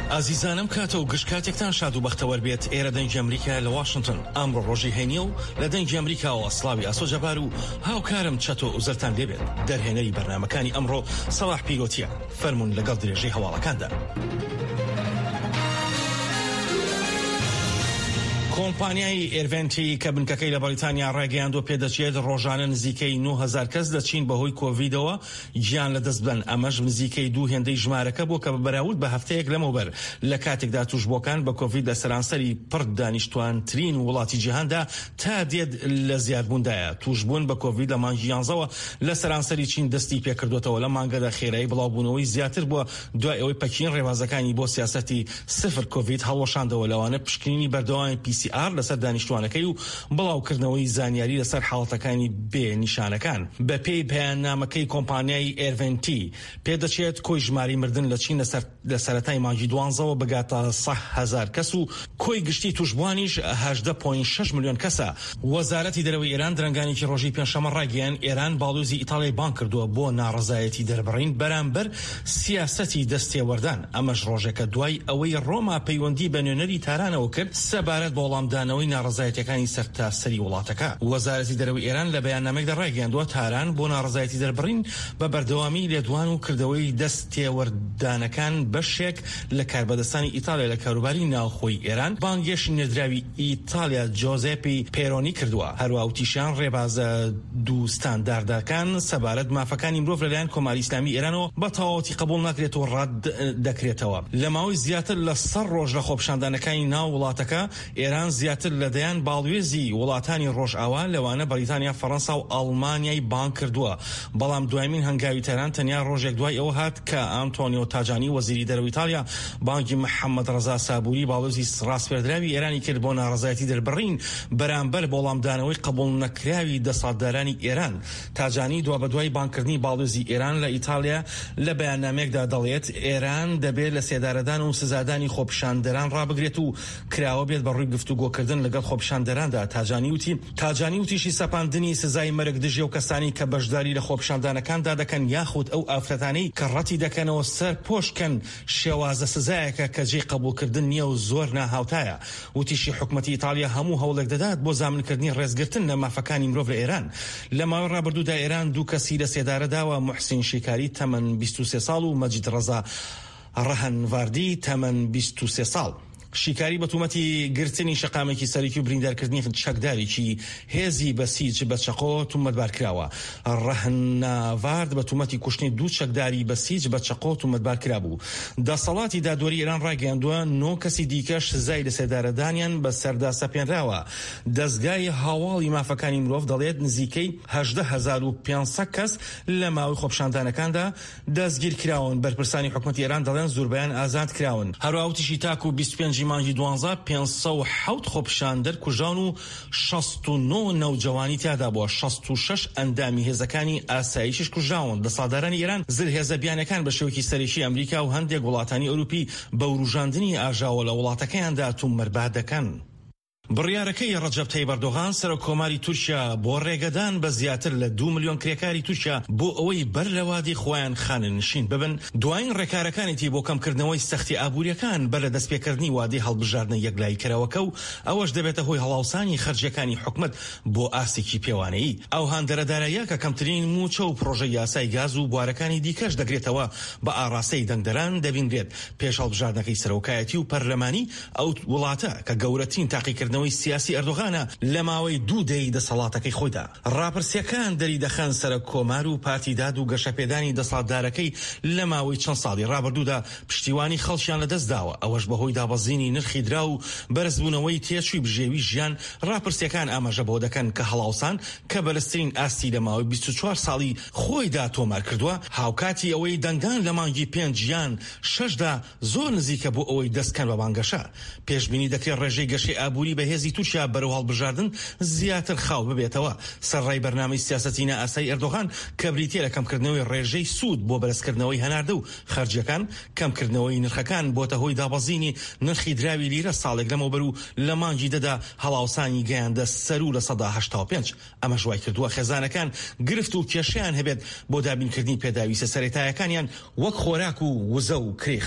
ئازیزانم کاتە و گشت کاتێکتان شاد و بەختەوەر بێت. ئێرە دەنگی ئەمریکا لە واشنگتن. ئەمڕۆ ڕۆژی هەینیە و لە دەنگی ئەمریکاوە سڵاوی ئاسۆجەبار و هاوکارم چەتۆ وزەرتان لێبێت. دەرهێنەری بەرنامەکانی ئەمڕۆ سەڵاح پیرۆتیە. فەرموون لەگەڵ درێژەی هەواڵەکاندا. کۆمپانیای ئێرڤنتی کە بنکەکەی لە بەریتانیا ڕاگەیاندوە پێدەچێت ڕۆژانە نزیکەی 9,000 کەس دەچین بەهۆی کۆڤیدەوە گیان لەدەست بدەن. ئەمەش نزیکەی 2 هێندەی ژمارەکە بۆ کە بەراورد بە هەفتەیەک لەمەوبەر لە کاتێکدا توشبۆکان بە کۆڤید لە سەرانسەری پڕ دانیشتوانترین وڵاتی جیهاندا تا دێت لە زیادبووندایە. توشبوون بە کۆڤید لە مانگی 11ەوە لە سەرانسەری چین دەستی پێکردوێتەوە. لە مانگەدا خێرایی بڵاوبوونەوەی زیاتر بووە دوای ئەوەی پەکین ڕێوازەکانی بۆ سیاسەتی سفر کۆڤید هەڵوەشاندەوە. لەوانە پشکنینی بەردەوامی PCR لەسەر دانیشتوانەکەی و بڵاوکردنەوەی زانیاری لەسەر حاڵەتەکانی بێ نیشانەکان. بە پێی بەیاننامەکەی کۆمپانیای ئێرڤنتی پێدەچێت کۆی ژماری مردن لە چین لە سەرەتای مانگی 12ەوە بگاتە 100,000 کەس و کۆی گشتی توشبوانیش 18.6 ملیۆن کەسە. وەزارەتی دەرەوەی ئێران درەنگانێکی ڕۆژی پێنجشەمە ڕاگەیان ئێران باڵۆزی ئیتاڵیای بان کردووە بۆ ناڕەزایەتی دەربڕین بەرامبەر سیاسەتی دەستێوەردان. ئەمەش ڕۆژێکە دوای ئەوەی ڕۆما پەیوەندی بە نوێنەری تارانەوە کرد سەبارەت بە وەڵامدانەوەی ناڕەزایەتیەکانی سەرتاسەری وڵاتەکە. وەزارەتی دەرەوەی ئێران لە بەیاننامەیەکدا ڕاگەیاندووە تاران بۆ ناڕەزایەتی دەربڕین بە بەردەوامی لێدوان و کردەوەی دەستێوەردانەکان بەشێک لە کاربەدەستانی ئیتالیا لە کاروباری ناوخۆی ئێران بانگێشی نێردراوی ئیتالیا جۆزێپی پێرۆنی کردووە. هەروە وتیشیان ڕێبازە دوو ستانداردەکان سەبارەت مافەکانی مرۆڤ لەلایەن کۆماری ئیسلامی ئێرانەوە بە تەواوەتی قبول ناکرێتەوە ڕەت دەکرێتەوە. لە ماوەی زیاتر لە 100 ڕۆژ لە خۆپیشاندانەکانی ناو وڵاتەکە ئێران زیاتر لە دەیان باڵوێزی وڵاتانی ڕۆژئاوا لەوانە بەریتانیا، فەڕەنسا و ئەڵمانیای بان کردووە. بەڵام دوایمین هەنگاوی تەران تەنیا ڕۆژێک دوای ئەوە هات کە ئانتۆنیۆ تاجانی وەزیری دەرەوەی ئیتالیا بانگی محەممەد ڕەزا سابووری باڵوێزی ڕاستپێردراوی ئێرانی کرد بۆ ناڕەزایەتی دەربڕین بەرامبەر بە وەڵامدانەوەی قبول نەکراوی دەسەڵاتدارانی ئێران. تاجانی دوا بەدوای بانکردنی باڵوێزی ئێران لە ئیتالیا لە بەیاننامەیەکدا دەڵێت ئێران دەبێت لە سێدارەدان و سزادانی خۆپیشاندەران ڕابگرێت و کراوە بێت بە ڕووی گفتوگۆکردن لەگەڵ خۆپیشاندەراندا. تاجانی وتیشی سەپاندنی سزای مەرگ دژێ و کەسانی کە بەشداری لە خۆپیشاندانەکاندا دەکەن یاخود ئەو ئافرەتانەی کە ڕەتی دەکەنەوە سەر پۆشکەن شێوازە سزایەکە کە جێی قبولکردن نییە و زۆر ناهاوتایە. وتیشی حکومەتی ئیتالیا هەموو هەوڵێک دەدات بۆ زامنکردنی ڕێزگرتن لە مافەکانی مرۆڤ لە ئێران. لە ماوەی ڕابردوودا ئێران دوو کەسی لە سێدارەداوە، موحسین شیکاری تەمەن 23 ساڵ و مەجید ڕەزا ڕەهەنواردی تەمەن 23 ساڵ. شیکاری بە تومەتی گرتنی شەقامێکی سەرەکی و بریندارکردنی چەکدارێکی هێزی بەسیج بە چەقۆ تومەتبار کراوە. ڕەهەناوارد بە تومەتی کوشتنی دوو چەکداری بەسیج بە چەقۆ تومەتبار کرابوو. دەسەڵاتی دادوەری ئێران ڕاگەیاندووە 9 کەسی دیکەش سزای لە سێدارەدانیان بە سەردا سەپێنراوە. دەستگای هاواڵی مافەکانی مرۆڤ دەڵێت نزیکەی 18,500 کەس لە ماوەی خۆپیشاندانەکاندا دەستگیر کراون. بەرپرسانی حکومەتی ئێران دەڵێن زۆربەیان ئازاد کراون. هەروەوتیشی تاکو 25 مانگی 12 507 خۆپیشاندەر کوژان و 69 نەوجەوانی تیادا بووە. 66 ئەندامی هێزەکانی ئاسایشش کوژاون. دەسەڵاتدارانی ئێران زرهێزە بیانەکان بە شێوەیەکی سەرەکی ئەمریکا و هەندێک وڵاتانی ئەوروپی بە وروژاندنی ئاژاوە لە وڵاتەکەیاندا تومەربار دەکەن. بڕیارەکەی ڕەجەب تەیب ئەردۆغان سەرۆکۆماری تورکیا بۆ ڕێگەدان بە زیاتر لە 2 ملیۆن کرێکاری تورکیا بۆ ئەوەی بەر لە وادی خۆیان خانەنشین ببن دوایین ڕێکارەکانێتی بۆ کەمکردنەوەی سەختی ئابوووریەکان بەر لە دەستپێکردنی وادی هەڵبژاردنە یەکلایکەرەوەکە و ئەوەش دەبێتە هۆی هەڵاوسانی خەرجیەکانی حکومەت بۆ ئاسێکی پێوانەیی. ئەو هاندەرەداراییە کە کەمترین موچە و پرۆژەی یاسای گاز و بوارەکانی دیکەش دەگرێتەوە بە ئاڕاستەی دەنگدەران دەبینرێت پێش هەڵبژاردنەکەی سەرۆکایەتی و پەرلەمانی ئەو وڵاتە کە گەورەترین تاقیکردنەوەی سیاسی ئەردۆغانە لە ماوەی 2 دەی دەسەڵاتەکەی خۆیدا. ڕاپرسیەکان دەری دەخەن سەرۆک کۆمار و پارتیداد و گەشەپێدانی دەسەڵاتدارەکەی لە ماوەی چەند ساڵی ڕابردوودا پشتیوانی خەڵکیان لەدەست داوە. ئەوەش بەهۆی دابەزینی نرخی درا و بەرزبوونەوەی تێچووی بژێوی ژیان. ڕاپرسیەکان ئاماژە بۆ دەکەن کە هەڵاوسان کە بەرزترین ئاستی لە ماوەی 24 ساڵی خۆیدا تۆمار کردووە هاوکاتی ئەوەی دەنگدان لە مانگی 5 یان 6دا زۆر نزیکە بۆ ئەوەی دەستکەن بە بانگەشە. پێشبینی دەکرێت ڕێژەی گەشەی ئابووری بە هێزی تورکیا بەرەو هەڵبژاردن زیاتر خاو ببێتەوە. سەرڕای بەرنامەی سیاسەتی نائاسایی ئەردۆغان کە بریتیە لە کەمکردنەوەی ڕێژەی سوود بۆ بەرزکردنەوەی هەناردە و خەرجیەکان، کەمکردنەوەی نرخەکان بۆتە هۆی دابەزینی نرخی دراوی لیرە ساڵێک لەمەوبەر و لە مانگی دەدا هەڵاوسانی گەیاندە سەرور لە 85. ئەمە ژوای کردووە خێزانەکان گرفت و کێشیان هەبێت بۆ دابینکردنی پێداویستە سەرەتاییەکانیان وەک خۆراک و وزە و کرێ